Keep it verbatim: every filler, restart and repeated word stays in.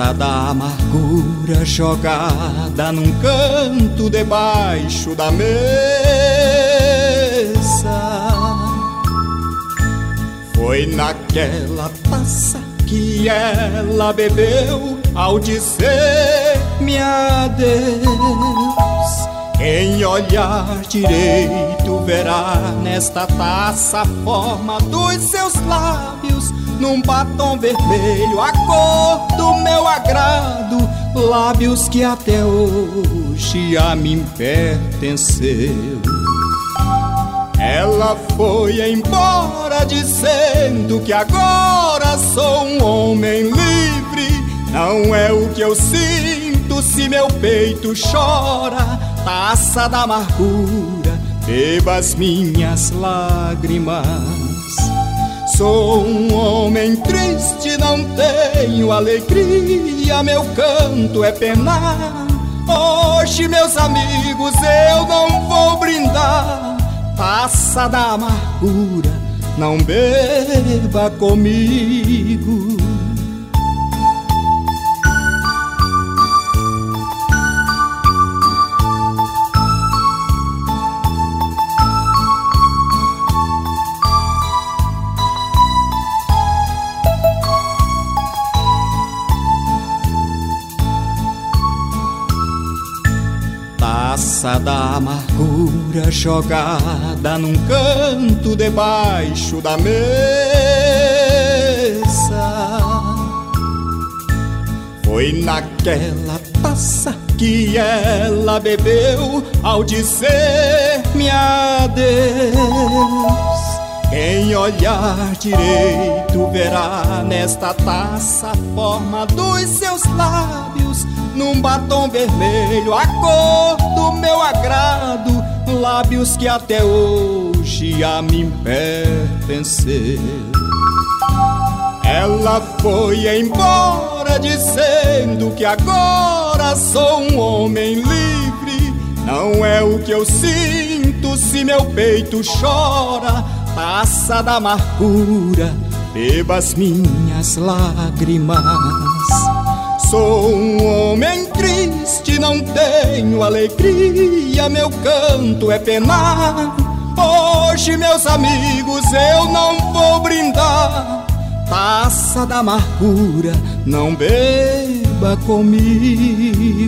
Taça da amargura jogada num canto debaixo da mesa. Foi naquela taça que ela bebeu ao dizer-me adeus. Quem olhar direito verá nesta taça a forma dos seus lábios, num batom vermelho a cor do meu agrado, lábios que até hoje a mim pertenceu. Ela foi embora dizendo que agora sou um homem livre. Não é o que eu sinto se meu peito chora. Taça da amargura, beba as minhas lágrimas. Sou um homem triste, não tenho alegria, meu canto é penar. Hoje, meus amigos, eu não vou brindar. Taça da amargura, não beba comigo. Taça da amargura jogada num canto debaixo da mesa. Foi naquela taça que ela bebeu ao dizer-me adeus. Quem olhar direito verá nesta taça a forma dos seus lábios, num batom vermelho a cor do meu agrado, lábios que até hoje a mim pertenceu. Ela foi embora dizendo que agora sou um homem livre. Não é o que eu sinto se meu peito chora. Taça da amargura, beba as minhas lágrimas. Sou um homem triste, não tenho alegria, meu canto é penar. Hoje, meus amigos, eu não vou brindar. Taça da amargura, não beba comigo.